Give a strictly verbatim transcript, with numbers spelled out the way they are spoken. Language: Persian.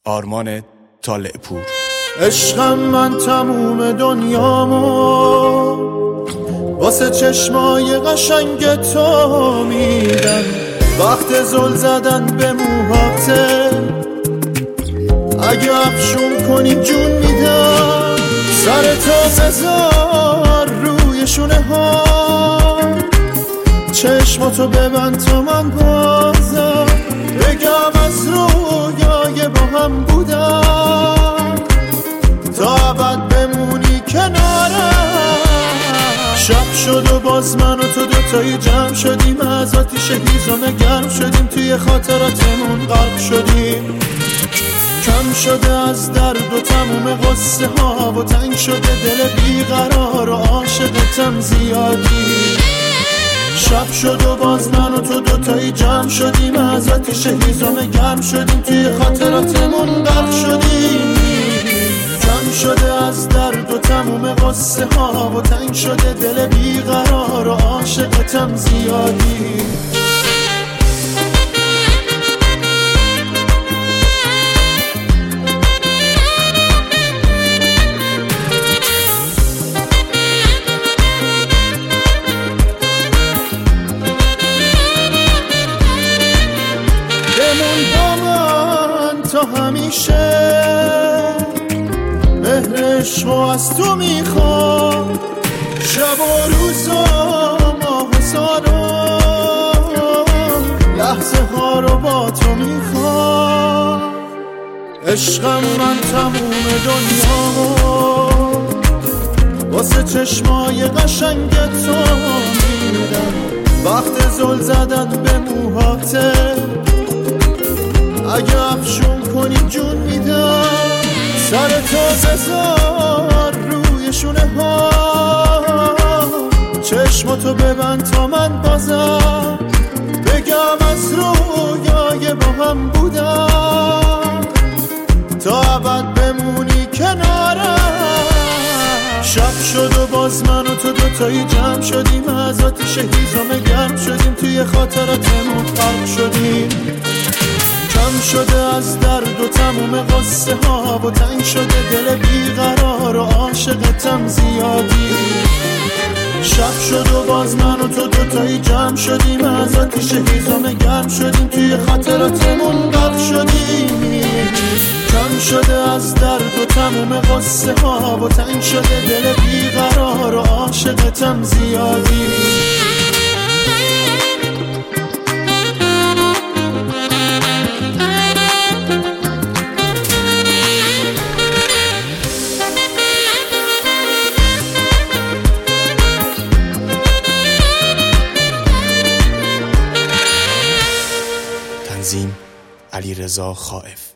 آرمان طالع پور. عشقم من تموم دنیامو واسه چشمای قشنگ تو میدم، وقت زل زدن به موهاته اگه افشون کنی جون میدم، سر تو بذار روی شونه ها، چشماتو ببند تو من بازم بگم از رویای با هم بودم تا ابد بمونی کنارم. شب شد و باز من و تو دوتایی جمع شدیم، از آتیش هیزم گرم شدیم، توی خاطراتمون غرق شدیم. کم شده از درد و تموم قصه ها و تنگ شده دل بیقرار و عاشقتم زیادی. شب شد و باز من و تو دوتایی جمع شدیم، از آتیش هیزم گرم شدیم، توی خاطراتمون غرق شدیم. کم شده از درد و تموم قصه ها و تنگ شده دل بیقرار و عاشقتم زیادی. تا همیشه مهرش و از تو میخوام، شب و روز و ماه و سال و لحظه ها رو با تو میخوام. عشقم من تموم دنیا واسه چشمای قشنگ تو میدم، وقت زل زدن به موهاته اگه افشون کنی جون میدم، سر تو بذار روی شونه ها، چشماتو ببند تا من بازم بگم از رویای با هم بودم تا ابد بمونی کنارم. شب شد و باز من و تو دوتایی جمع شدیم، از آتیش هیزم گرم شدیم، توی خاطراتمون غرق شدیم. کم شده از درد و تموم قصه ها و تنگ شده دل بیقرار و عاشقتم زیادی. شب شد و باز من و تو دوتایی جمع شدیم، از آتیش هیزم گرم شدیم، توی خاطراتمون غرق شدیم. کم شده از درد و تموم قصه ها و تنگ شده دل بیقرار و عاشقتم زیادی. تنظیم علیرضا خائف.